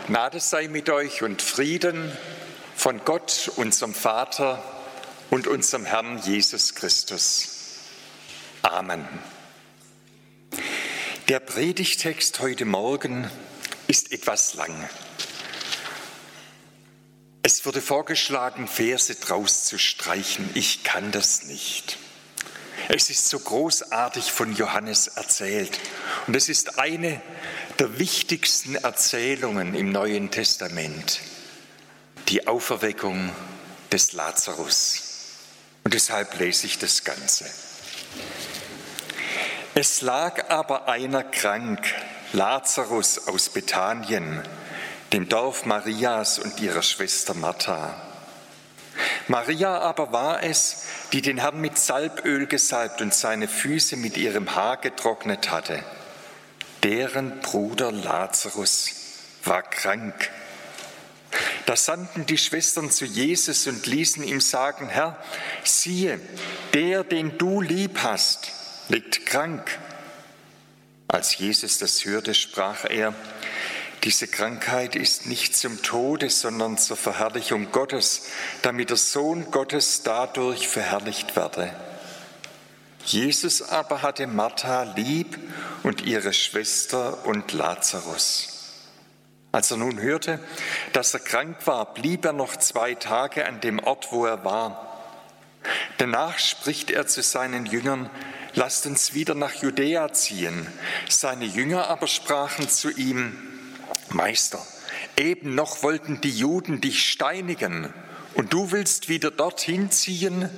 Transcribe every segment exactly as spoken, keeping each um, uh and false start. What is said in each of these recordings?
Gnade sei mit euch und Frieden von Gott, unserem Vater und unserem Herrn Jesus Christus. Amen. Der Predigtext heute Morgen ist etwas lang. Es wurde vorgeschlagen, Verse draus zu streichen. Ich kann das nicht. Es ist so großartig von Johannes erzählt. Und es ist eine der wichtigsten Erzählungen im Neuen Testament. Die Auferweckung des Lazarus. Und deshalb lese ich das Ganze. Es lag aber einer krank, Lazarus aus Bethanien, dem Dorf Marias und ihrer Schwester Martha. Maria aber war es, die den Herrn mit Salböl gesalbt und seine Füße mit ihrem Haar getrocknet hatte. Deren Bruder Lazarus war krank. Da sandten die Schwestern zu Jesus und ließen ihm sagen: Herr, siehe, der, den du lieb hast, liegt krank. Als Jesus das hörte, sprach er: Diese Krankheit ist nicht zum Tode, sondern zur Verherrlichung Gottes, damit der Sohn Gottes dadurch verherrlicht werde. Jesus aber hatte Martha lieb und ihre Schwester und Lazarus. Als er nun hörte, dass er krank war, blieb er noch zwei Tage an dem Ort, wo er war. Danach spricht er zu seinen Jüngern: Lasst uns wieder nach Judäa ziehen. Seine Jünger aber sprachen zu ihm: Meister, eben noch wollten die Juden dich steinigen, und du willst wieder dorthin ziehen?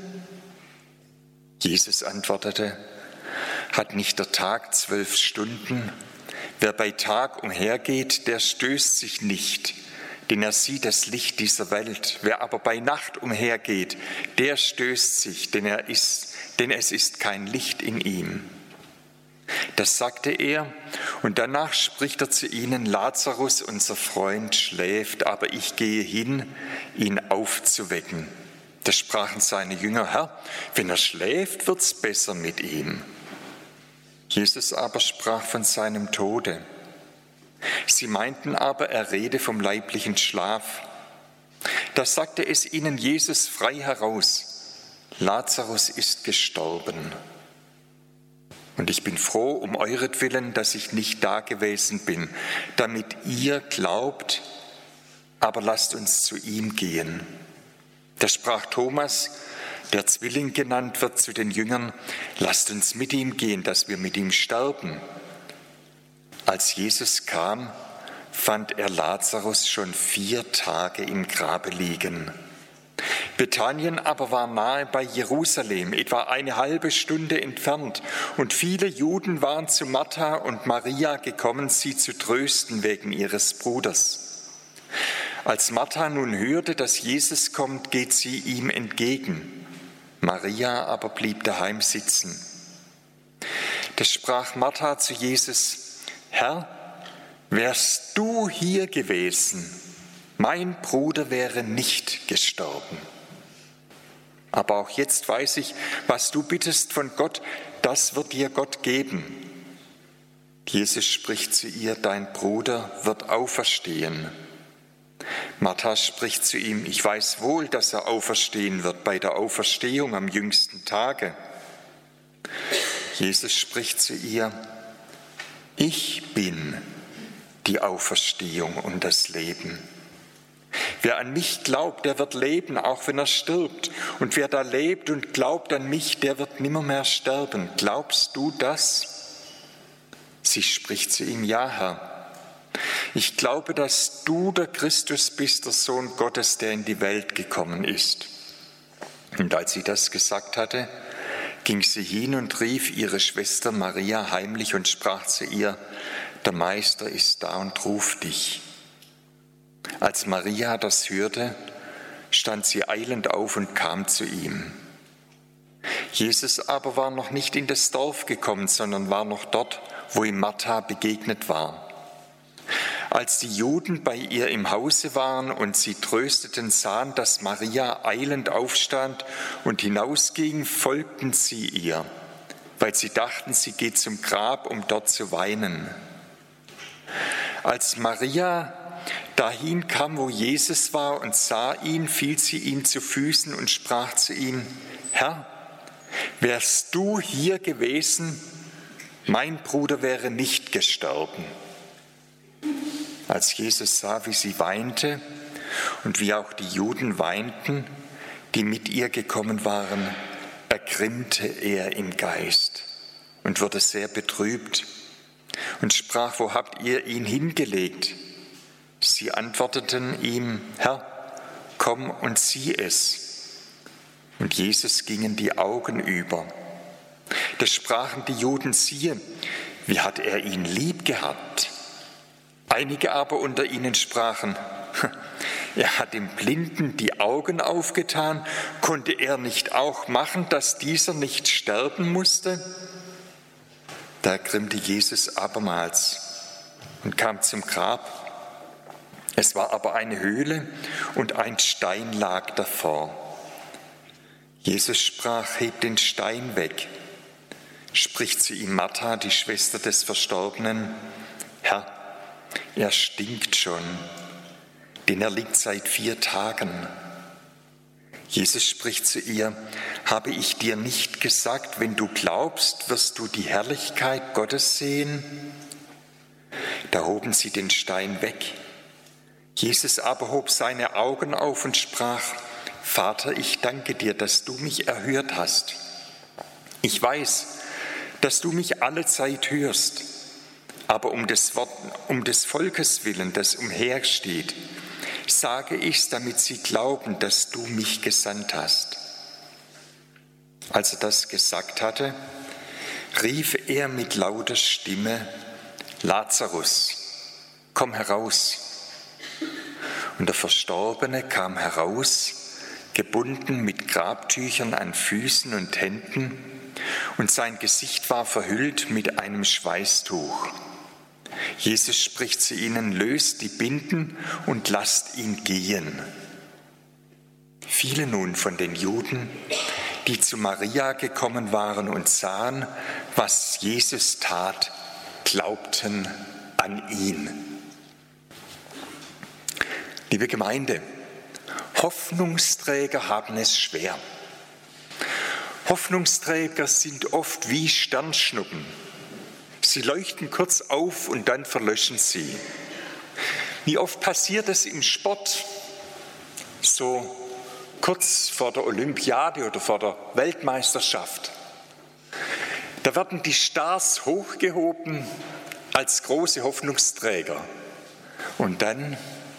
Jesus antwortete: Hat nicht der Tag zwölf Stunden? Wer bei Tag umhergeht, der stößt sich nicht, denn er sieht das Licht dieser Welt. Wer aber bei Nacht umhergeht, der stößt sich, denn er ist, denn es ist kein Licht in ihm. Das sagte er, und danach spricht er zu ihnen: Lazarus, unser Freund, schläft, aber ich gehe hin, ihn aufzuwecken. Da sprachen seine Jünger: Herr, wenn er schläft, wird's besser mit ihm. Jesus aber sprach von seinem Tode. Sie meinten aber, er rede vom leiblichen Schlaf. Da sagte es ihnen Jesus frei heraus: Lazarus ist gestorben. Und ich bin froh um euretwillen, dass ich nicht da gewesen bin, damit ihr glaubt, aber lasst uns zu ihm gehen. Da sprach Thomas, der Zwilling genannt wird, zu den Jüngern: Lasst uns mit ihm gehen, dass wir mit ihm sterben. Als Jesus kam, fand er Lazarus schon vier Tage im Grabe liegen. Bethanien aber war nahe bei Jerusalem, etwa eine halbe Stunde entfernt, und viele Juden waren zu Martha und Maria gekommen, sie zu trösten wegen ihres Bruders. Als Martha nun hörte, dass Jesus kommt, geht sie ihm entgegen. Maria aber blieb daheim sitzen. Da sprach Martha zu Jesus: Herr, wärst du hier gewesen, mein Bruder wäre nicht gestorben. Aber auch jetzt weiß ich, was du bittest von Gott, das wird dir Gott geben. Jesus spricht zu ihr: Dein Bruder wird auferstehen. Martha spricht zu ihm: Ich weiß wohl, dass er auferstehen wird bei der Auferstehung am jüngsten Tage. Jesus spricht zu ihr: Ich bin die Auferstehung und das Leben. Wer an mich glaubt, der wird leben, auch wenn er stirbt. Und wer da lebt und glaubt an mich, der wird nimmermehr sterben. Glaubst du das? Sie spricht zu ihm: Ja, Herr. Ich glaube, dass du der Christus bist, der Sohn Gottes, der in die Welt gekommen ist. Und als sie das gesagt hatte, ging sie hin und rief ihre Schwester Maria heimlich und sprach zu ihr: Der Meister ist da und ruft dich. Als Maria das hörte, stand sie eilend auf und kam zu ihm. Jesus aber war noch nicht in das Dorf gekommen, sondern war noch dort, wo ihm Martha begegnet war. Als die Juden bei ihr im Hause waren und sie trösteten, sahen, dass Maria eilend aufstand und hinausging, folgten sie ihr, weil sie dachten, sie geht zum Grab, um dort zu weinen. Als Maria dahin kam, wo Jesus war und sah ihn, fiel sie ihm zu Füßen und sprach zu ihm: Herr, wärst du hier gewesen, mein Bruder wäre nicht gestorben. Als Jesus sah, wie sie weinte und wie auch die Juden weinten, die mit ihr gekommen waren, ergrimmte er im Geist und wurde sehr betrübt und sprach: Wo habt ihr ihn hingelegt? Sie antworteten ihm: Herr, komm und sieh es. Und Jesus gingen die Augen über. Da sprachen die Juden: Siehe, wie hat er ihn lieb gehabt? Einige aber unter ihnen sprachen: Er hat dem Blinden die Augen aufgetan, konnte er nicht auch machen, dass dieser nicht sterben musste? Da ergrimmte Jesus abermals und kam zum Grab. Es war aber eine Höhle und ein Stein lag davor. Jesus sprach: Hebt den Stein weg. Spricht zu ihm Martha, die Schwester des Verstorbenen: Herr, er stinkt schon, denn er liegt seit vier Tagen. Jesus spricht zu ihr: Habe ich dir nicht gesagt, wenn du glaubst, wirst du die Herrlichkeit Gottes sehen? Da hoben sie den Stein weg. Jesus aber hob seine Augen auf und sprach: Vater, ich danke dir, dass du mich erhört hast. Ich weiß, dass du mich alle Zeit hörst, aber um des, Wort, um des Volkes willen, das umhersteht, sage ich's, damit sie glauben, dass du mich gesandt hast. Als er das gesagt hatte, rief er mit lauter Stimme: Lazarus, komm heraus. Und der Verstorbene kam heraus, gebunden mit Grabtüchern an Füßen und Händen, und sein Gesicht war verhüllt mit einem Schweißtuch. Jesus spricht zu ihnen: Löst die Binden und lasst ihn gehen. Viele nun von den Juden, die zu Maria gekommen waren und sahen, was Jesus tat, glaubten an ihn. Liebe Gemeinde, Hoffnungsträger haben es schwer. Hoffnungsträger sind oft wie Sternschnuppen. Sie leuchten kurz auf und dann verlöschen sie. Wie oft passiert es im Sport, so kurz vor der Olympiade oder vor der Weltmeisterschaft? Da werden die Stars hochgehoben als große Hoffnungsträger. Und dann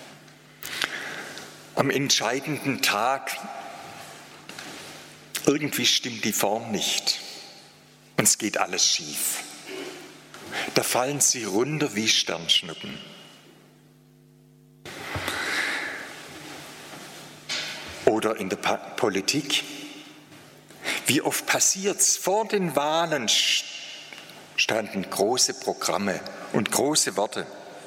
am entscheidenden Tag, irgendwie stimmt die Form nicht und es geht alles schief. Da fallen sie runter wie Sternschnuppen. Oder in der Politik. Wie oft passiert's? Vor den Wahlen standen große Programme und große Worte.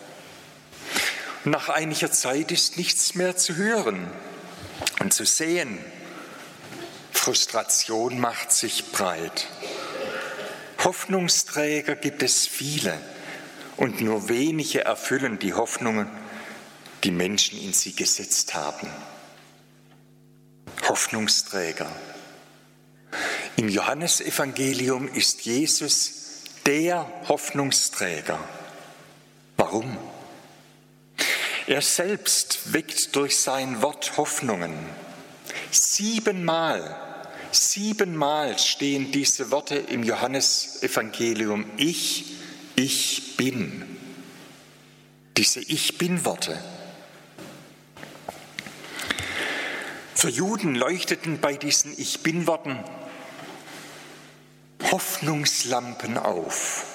Nach einiger Zeit ist nichts mehr zu hören und zu sehen. Frustration macht sich breit. Hoffnungsträger gibt es viele und nur wenige erfüllen die Hoffnungen, die Menschen in sie gesetzt haben. Hoffnungsträger. Im Johannesevangelium ist Jesus der Hoffnungsträger. Warum? Er selbst weckt durch sein Wort Hoffnungen. Siebenmal, siebenmal stehen diese Worte im Johannesevangelium: Ich, ich bin. Diese Ich-Bin-Worte. Für Juden leuchteten bei diesen Ich-Bin-Worten Hoffnungslampen auf.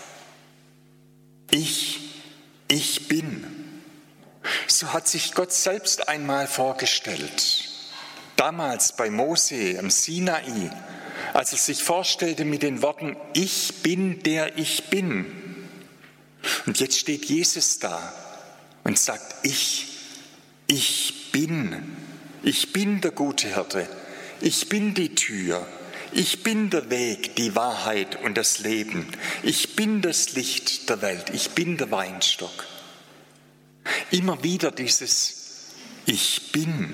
Ich, ich bin. So hat sich Gott selbst einmal vorgestellt. Damals bei Mose am Sinai, als er sich vorstellte mit den Worten: Ich bin, der ich bin. Und jetzt steht Jesus da und sagt: Ich, ich bin. Ich bin der gute Hirte. Ich bin die Tür. Ich bin der Weg, die Wahrheit und das Leben. Ich bin das Licht der Welt. Ich bin der Weinstock. Immer wieder dieses Ich bin.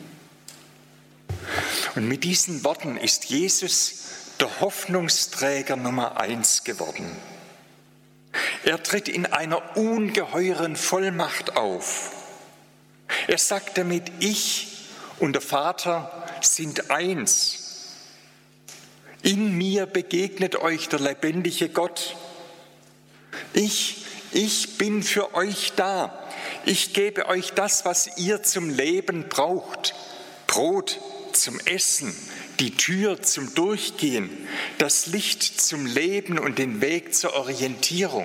Und mit diesen Worten ist Jesus der Hoffnungsträger Nummer eins geworden. Er tritt in einer ungeheuren Vollmacht auf. Er sagt damit, ich und der Vater sind eins. In mir begegnet euch der lebendige Gott. Ich, ich bin für euch da. Ich gebe euch das, was ihr zum Leben braucht. Brot zum Essen, die Tür zum Durchgehen, das Licht zum Leben und den Weg zur Orientierung.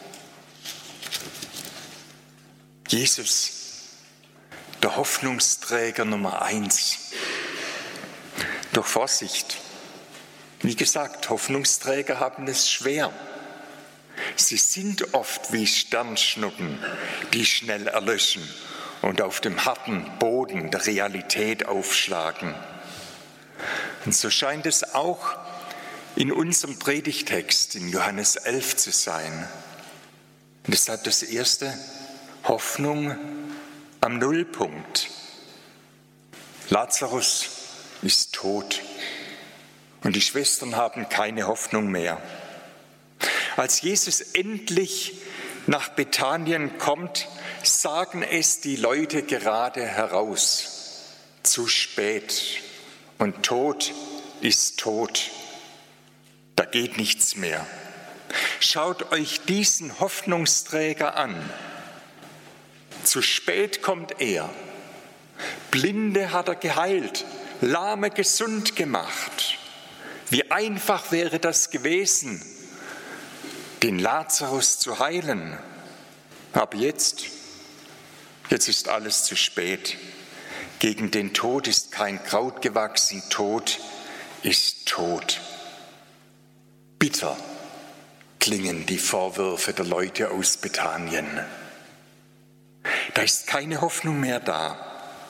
Jesus, der Hoffnungsträger Nummer eins. Doch Vorsicht, wie gesagt, Hoffnungsträger haben es schwer. Sie sind oft wie Sternschnuppen, die schnell erlöschen und auf dem harten Boden der Realität aufschlagen. Und so scheint es auch in unserem Predigtext in Johannes elf zu sein. Und deshalb das erste, Hoffnung am Nullpunkt. Lazarus ist tot und die Schwestern haben keine Hoffnung mehr. Als Jesus endlich nach Bethanien kommt, sagen es die Leute gerade heraus. Zu spät und tot ist tot. Da geht nichts mehr. Schaut euch diesen Hoffnungsträger an. Zu spät kommt er. Blinde hat er geheilt, Lahme gesund gemacht. Wie einfach wäre das gewesen, den Lazarus zu heilen. Aber jetzt, jetzt ist alles zu spät. Gegen den Tod ist kein Kraut gewachsen, Tod ist tot. Bitter klingen die Vorwürfe der Leute aus Bethanien. Da ist keine Hoffnung mehr da.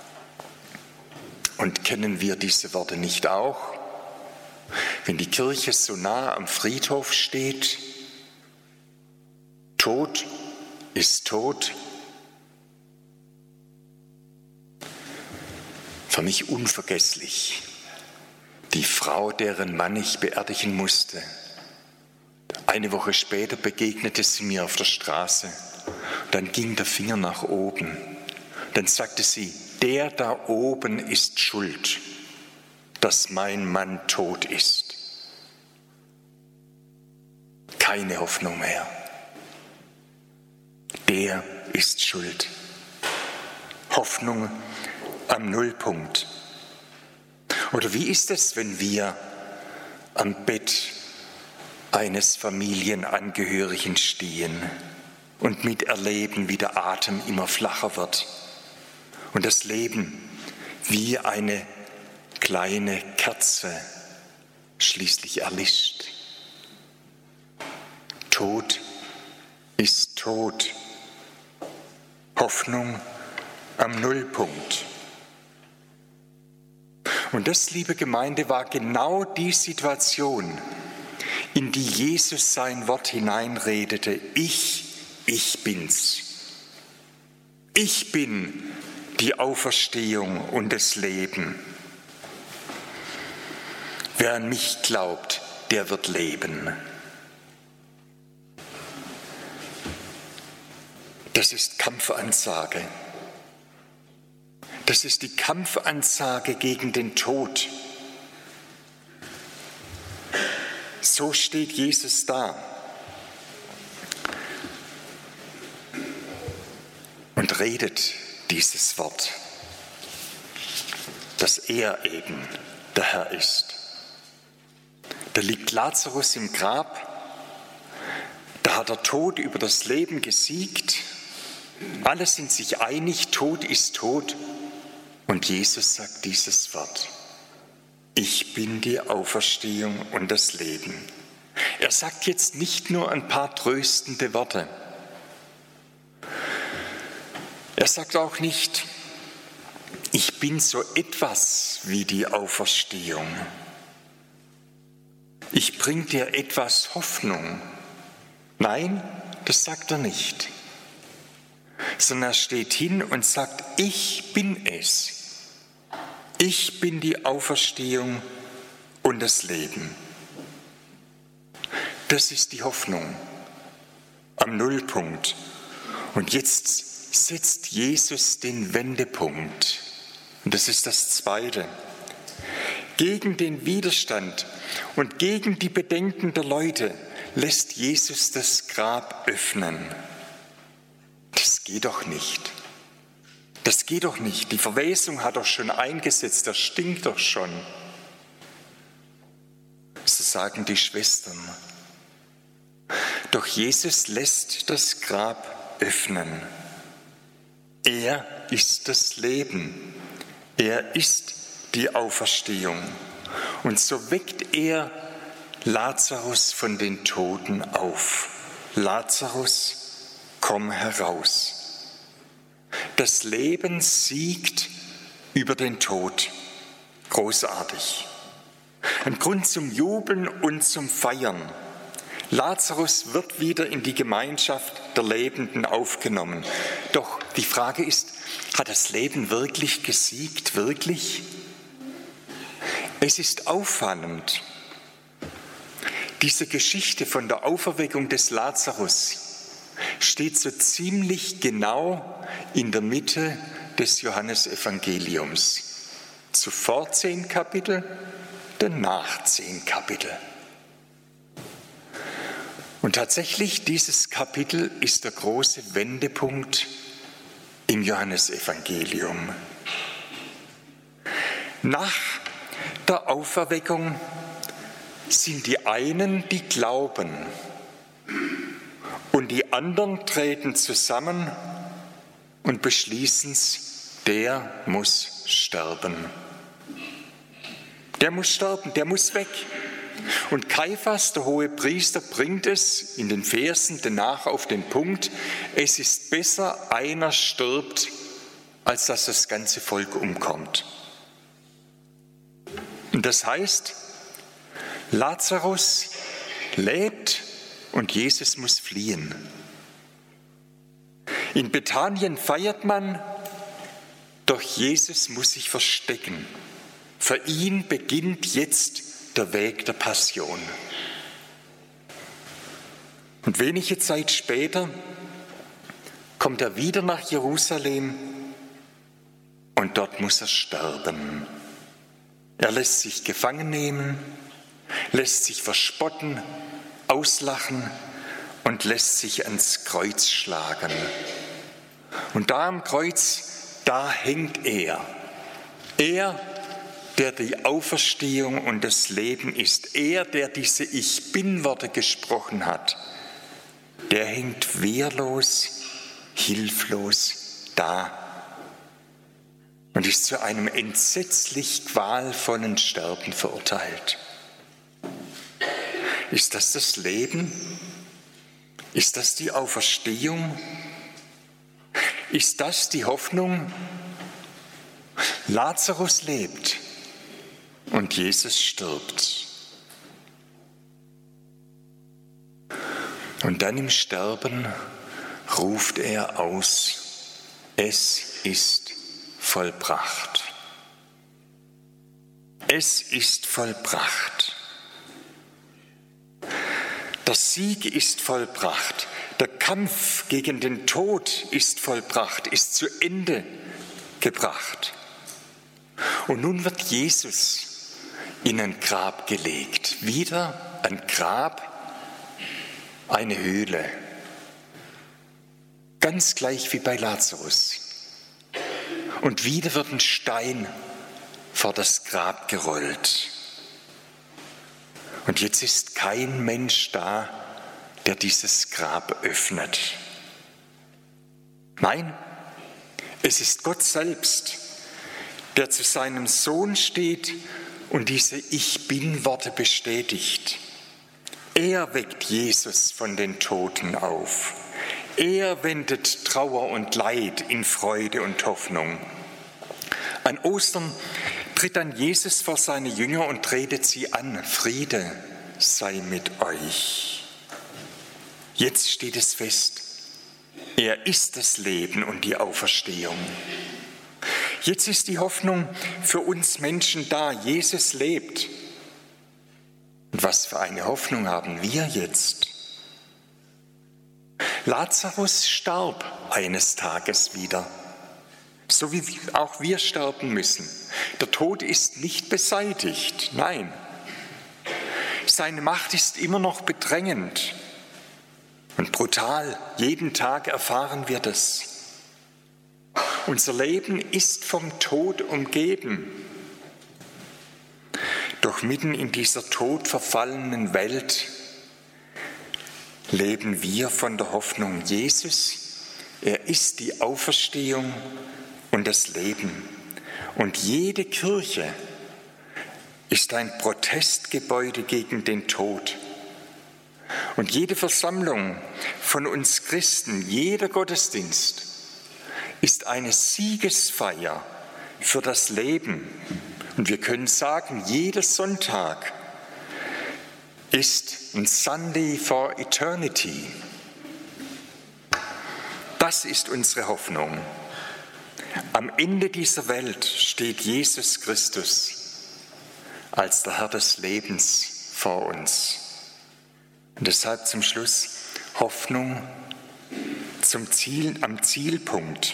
Und kennen wir diese Worte nicht auch? Wenn die Kirche so nah am Friedhof steht, Tod ist tot. Für mich unvergesslich. Die Frau, deren Mann ich beerdigen musste. Eine Woche später begegnete sie mir auf der Straße. Dann ging der Finger nach oben. Dann sagte sie, der da oben ist schuld, dass mein Mann tot ist. Keine Hoffnung mehr. Der ist schuld. Hoffnung am Nullpunkt. Oder wie ist es, wenn wir am Bett eines Familienangehörigen stehen und miterleben, wie der Atem immer flacher wird und das Leben wie eine kleine Kerze schließlich erlischt. Tod ist tot. Hoffnung am Nullpunkt. Und das, liebe Gemeinde, war genau die Situation, in die Jesus sein Wort hineinredete. Ich, ich bin's. Ich bin die Auferstehung und das Leben. Wer an mich glaubt, der wird leben. Das ist Kampfansage. Das ist die Kampfansage gegen den Tod. So steht Jesus da und redet dieses Wort, dass er eben der Herr ist. Da liegt Lazarus im Grab, da hat der Tod über das Leben gesiegt, alle sind sich einig, Tod ist tot. Und Jesus sagt dieses Wort, ich bin die Auferstehung und das Leben. Er sagt jetzt nicht nur ein paar tröstende Worte. Er sagt auch nicht, ich bin so etwas wie die Auferstehung. Ich bringe dir etwas Hoffnung. Nein, das sagt er nicht. sondern er steht hin und sagt, ich bin es. Ich bin die Auferstehung und das Leben. Das ist die Hoffnung am Nullpunkt. Und jetzt setzt Jesus den Wendepunkt. Und das ist das Zweite. Gegen den Widerstand und gegen die Bedenken der Leute lässt Jesus das Grab öffnen. Das geht doch nicht. Das geht doch nicht. Die Verwesung hat doch schon eingesetzt, das stinkt doch schon. So sagen die Schwestern. Doch Jesus lässt das Grab öffnen. Er ist das Leben. Er ist die Auferstehung. Und so weckt er Lazarus von den Toten auf. Lazarus, komm heraus. Das Leben siegt über den Tod. Großartig. Ein Grund zum Jubeln und zum Feiern. Lazarus wird wieder in die Gemeinschaft der Lebenden aufgenommen. Doch die Frage ist, hat das Leben wirklich gesiegt? Wirklich? Es ist auffallend, diese Geschichte von der Auferweckung des Lazarus steht so ziemlich genau in der Mitte des Johannesevangeliums. Zuvor zehn Kapitel, danach zehn Kapitel. Und tatsächlich, dieses Kapitel ist der große Wendepunkt im Johannesevangelium. Nach der Auferweckung sind die einen, die glauben, und die anderen treten zusammen und beschließen es, der muss sterben. Der muss sterben, der muss weg. Und Kaiphas, der hohe Priester, bringt es in den Versen danach auf den Punkt, es ist besser, einer stirbt, als dass das ganze Volk umkommt. Und das heißt, Lazarus lebt und Jesus muss fliehen. In Bethanien feiert man, doch Jesus muss sich verstecken. Für ihn beginnt jetzt der Weg der Passion. Und wenige Zeit später kommt er wieder nach Jerusalem und dort muss er sterben. Er lässt sich gefangen nehmen, lässt sich verspotten, auslachen und lässt sich ans Kreuz schlagen. Und da am Kreuz, da hängt er. Er, der die Auferstehung und das Leben ist. Er, der diese Ich-Bin-Worte gesprochen hat. Der hängt wehrlos, hilflos da und ist zu einem entsetzlich qualvollen Sterben verurteilt. Ist das das Leben? Ist das die Auferstehung? Ist das die Hoffnung? Lazarus lebt und Jesus stirbt. Und dann im Sterben ruft er aus, es ist vollbracht. Es ist vollbracht. Der Sieg ist vollbracht. Der Kampf gegen den Tod ist vollbracht, ist zu Ende gebracht. Und nun wird Jesus in ein Grab gelegt. Wieder ein Grab, eine Höhle. Ganz gleich wie bei Lazarus. Und wieder wird ein Stein vor das Grab gerollt. Und jetzt ist kein Mensch da, der dieses Grab öffnet. Nein, es ist Gott selbst, der zu seinem Sohn steht und diese Ich-Bin-Worte bestätigt. Er weckt Jesus von den Toten auf. Er wendet Trauer und Leid in Freude und Hoffnung. An Ostern tritt dann Jesus vor seine Jünger und redet sie an. Friede sei mit euch. Jetzt steht es fest. Er ist das Leben und die Auferstehung. Jetzt ist die Hoffnung für uns Menschen da. Jesus lebt. Und was für eine Hoffnung haben wir jetzt? Lazarus starb eines Tages wieder, so wie auch wir sterben müssen. Der Tod ist nicht beseitigt, nein. Seine Macht ist immer noch bedrängend und brutal. Jeden Tag erfahren wir das. Unser Leben ist vom Tod umgeben. Doch mitten in dieser todverfallenen Welt leben wir von der Hoffnung. Jesus, er ist die Auferstehung und das Leben. Und jede Kirche ist ein Protestgebäude gegen den Tod. Und jede Versammlung von uns Christen, jeder Gottesdienst ist eine Siegesfeier für das Leben. Und wir können sagen, jeder Sonntag ist ein Sunday for Eternity. Das ist unsere Hoffnung. Am Ende dieser Welt steht Jesus Christus als der Herr des Lebens vor uns. Und deshalb zum Schluss Hoffnung zum Ziel, am Zielpunkt.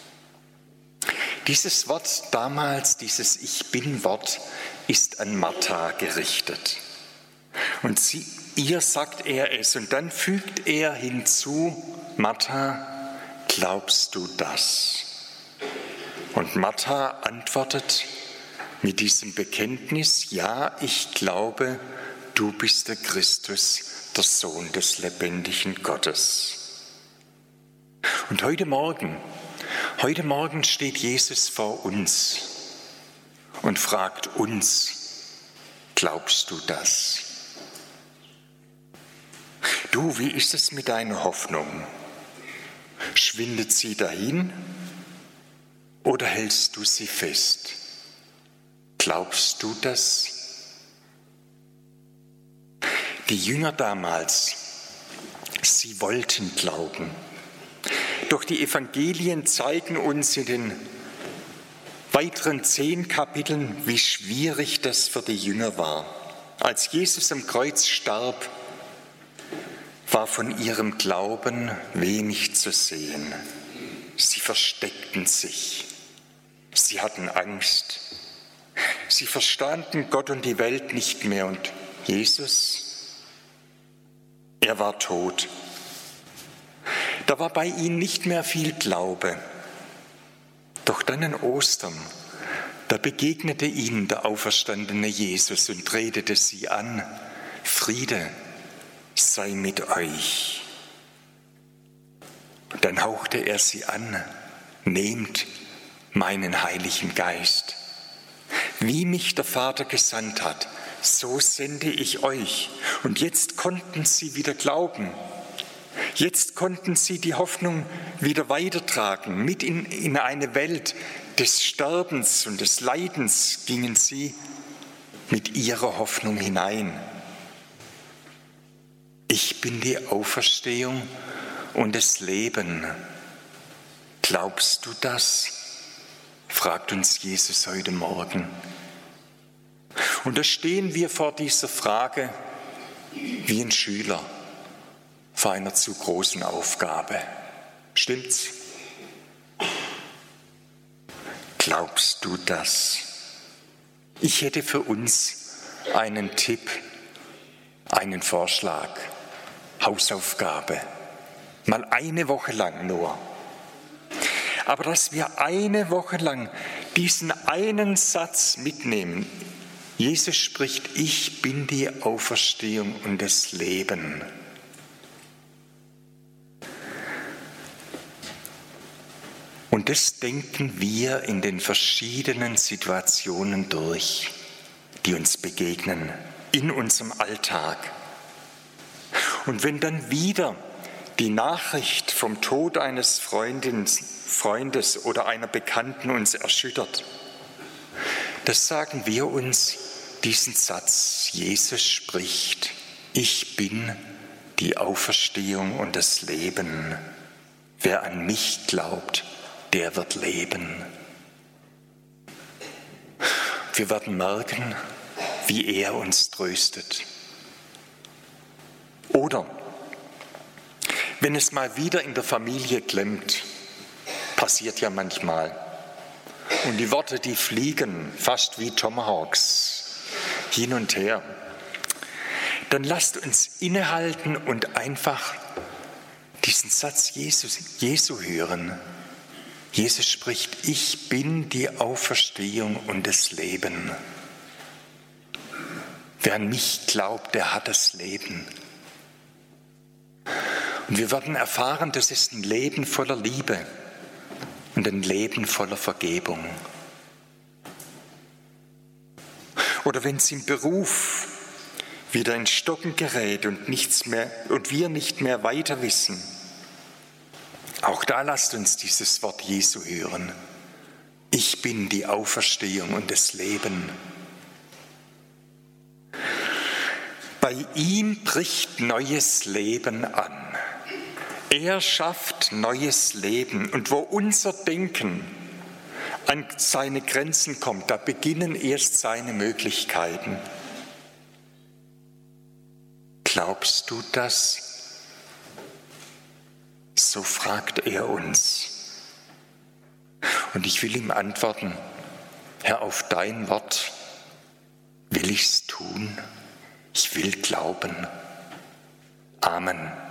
Dieses Wort damals, dieses Ich Bin-Wort, ist an Martha gerichtet. Und sie, ihr sagt er es. Und dann fügt er hinzu, Martha, glaubst du das? Und Martha antwortet mit diesem Bekenntnis, ja, ich glaube, du bist der Christus, der Sohn des lebendigen Gottes. Und heute Morgen, heute Morgen steht Jesus vor uns und fragt uns, glaubst du das? Du, wie ist es mit deiner Hoffnung? Schwindet sie dahin oder hältst du sie fest? Glaubst du das? Die Jünger damals, sie wollten glauben. Doch die Evangelien zeigen uns in den weiteren zehn Kapiteln, wie schwierig das für die Jünger war. Als Jesus am Kreuz starb, war von ihrem Glauben wenig zu sehen. Sie versteckten sich. Sie hatten Angst. Sie verstanden Gott und die Welt nicht mehr. Und Jesus, er war tot. Da war bei ihnen nicht mehr viel Glaube. Doch dann an Ostern, da begegnete ihnen der auferstandene Jesus und redete sie an, Friede sei mit euch. Und dann hauchte er sie an, nehmt meinen Heiligen Geist. Wie mich der Vater gesandt hat, so sende ich euch. Und jetzt konnten sie wieder glauben. Jetzt konnten sie die Hoffnung wieder weitertragen. Mit in, in eine Welt des Sterbens und des Leidens gingen sie mit ihrer Hoffnung hinein. Ich bin die Auferstehung und das Leben. Glaubst du das? Fragt uns Jesus heute Morgen. Und da stehen wir vor dieser Frage wie ein Schüler vor einer zu großen Aufgabe. Stimmt's? Glaubst du das? Ich hätte für uns einen Tipp, einen Vorschlag, Hausaufgabe, mal eine Woche lang nur. Aber dass wir eine Woche lang diesen einen Satz mitnehmen. Jesus spricht, ich bin die Auferstehung und das Leben. Und das denken wir in den verschiedenen Situationen durch, die uns begegnen, in unserem Alltag. Und wenn dann wieder die Nachricht vom Tod eines Freundes, Freundes oder einer Bekannten uns erschüttert, das sagen wir uns diesen Satz, Jesus spricht, ich bin die Auferstehung und das Leben. wer an mich glaubt, der wird leben. Wir werden merken, wie er uns tröstet. Oder wenn es mal wieder in der Familie klemmt, passiert ja manchmal, und die Worte, die fliegen fast wie Tomahawks hin und her, dann lasst uns innehalten und einfach diesen Satz Jesus, Jesu hören. Jesus spricht, ich bin die Auferstehung und das Leben. Wer an mich glaubt, der hat das Leben. Und wir werden erfahren, das ist ein Leben voller Liebe und ein Leben voller Vergebung. Oder wenn es im Beruf wieder in Stocken gerät und nichts mehr und wir nicht mehr weiter wissen, auch da lasst uns dieses Wort Jesu hören. Ich bin die Auferstehung und das Leben. Bei ihm bricht neues Leben an. Er schafft neues Leben. Und wo unser Denken an seine Grenzen kommt, da beginnen erst seine Möglichkeiten. Glaubst du das? So fragt er uns. Und ich will ihm antworten, Herr, auf dein Wort will ich's tun. Ich will glauben. Amen.